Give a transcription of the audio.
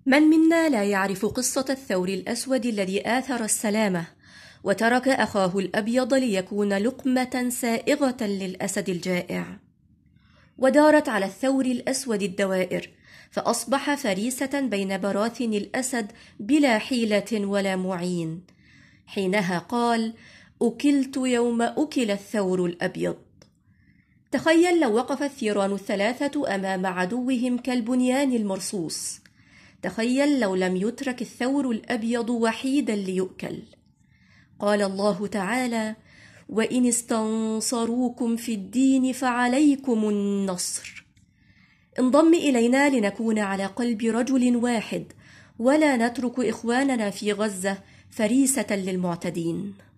من منا لا يعرف قصة الثور الأسود الذي آثر السلامة وترك أخاه الأبيض ليكون لقمة سائغة للأسد الجائع؟ ودارت على الثور الأسود الدوائر، فأصبح فريسة بين براثن الأسد بلا حيلة ولا معين. حينها قال: أكلت يوم أكل الثور الأبيض. تخيل لو وقف الثيران الثلاثة أمام عدوهم كالبنيان المرصوص. تخيل لو لم يترك الثور الأبيض وحيدا ليؤكل. قال الله تعالى: وإن استنصروكم في الدين فعليكم النصر. انضم إلينا لنكون على قلب رجل واحد، ولا نترك إخواننا في غزة فريسة للمعتدين.